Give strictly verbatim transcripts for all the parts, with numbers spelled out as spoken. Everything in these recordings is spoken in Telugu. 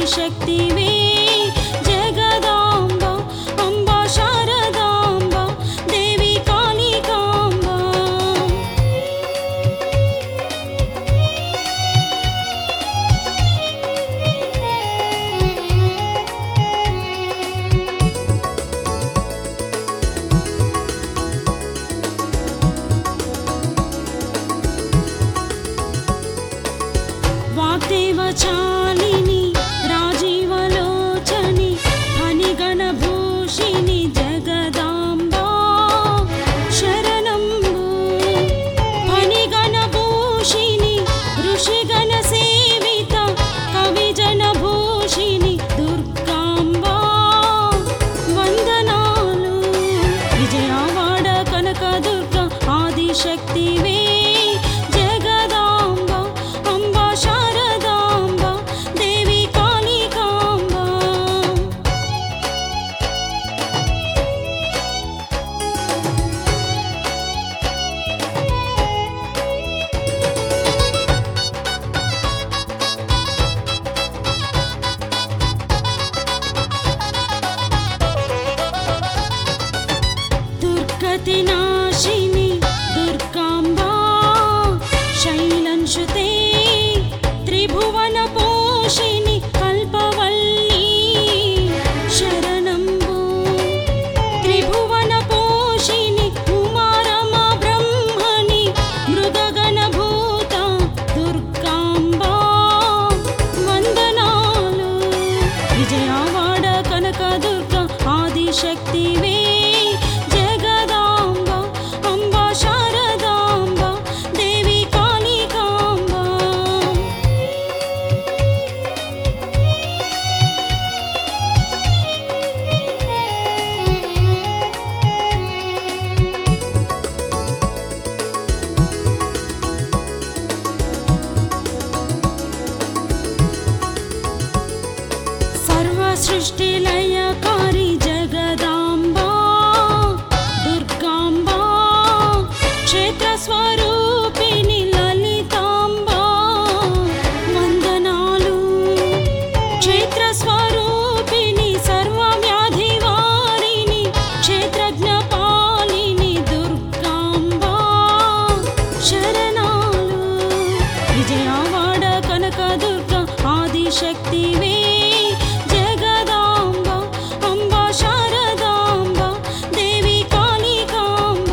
ఆదిశక్తివే జగదాంబ అంబా శారదాంబ దేవి కాళికాంబ. వాగ్దేవచాలిని రాజీవలోచని ఫణిగణభూషిణి జగదాంబ శరణంబు. ఫణిగణభూషిణి ఋషిగణ సేవిత కవిజనభూషిణి దుర్గాంబ వందనాలు. విజయవాడ కనకదుర్గ ఆదిశక్తివే జగదాంబ అంబా శారదాంబ దేవి కాళికాంబ. దుర్గతి నాశిని దుర్గాంబ శైలంశుతే త్రిభువన పోషిణి కల్పవల్లి శరణంబు. త్రిభువన పోషిణి ఉమారమ బ్రహ్మణి మృగగణ భూత దుర్గాంబ వందనాలు. విజయవాడ కనకదుర్గ ఆదిశక్తివే జగదాంబ అంబా శారదాంబ దేవి కాళికాంబ. సర్వ సృష్టి లయకారి జగదాంబ దుర్గాంబ క్షేత్ర స్వరూపిణి లలితాంబ వందనాలు. క్షేత్ర స్వరూపిణి సర్వవ్యాధి వారిణి క్షేత్రజ్ఞ పాలిని దుర్గాంబ శరణాలు. విజయవాడ కనకదుర్గ ఆదిశక్తివే జగదాంబ అంబా శారదాంబ దేవి కాళికాంబ.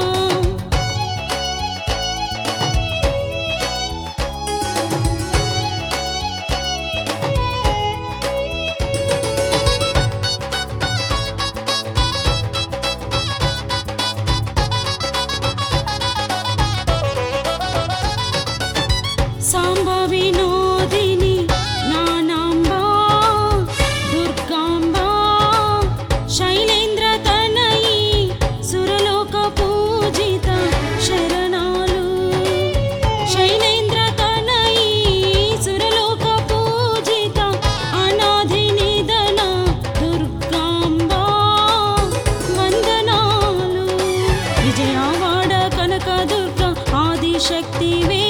సాంబ వినోదిని నానాంబ దుర్గాంబ శైలేంద్ర తనయి సురలోక పూజిత శరణాలు. శైలేంద్ర తనయి సురలోక పూజిత అనాది నిధన దుర్గాంబ వందనాలు. విజయవాడ కనకదుర్గ ఆదిశక్తివే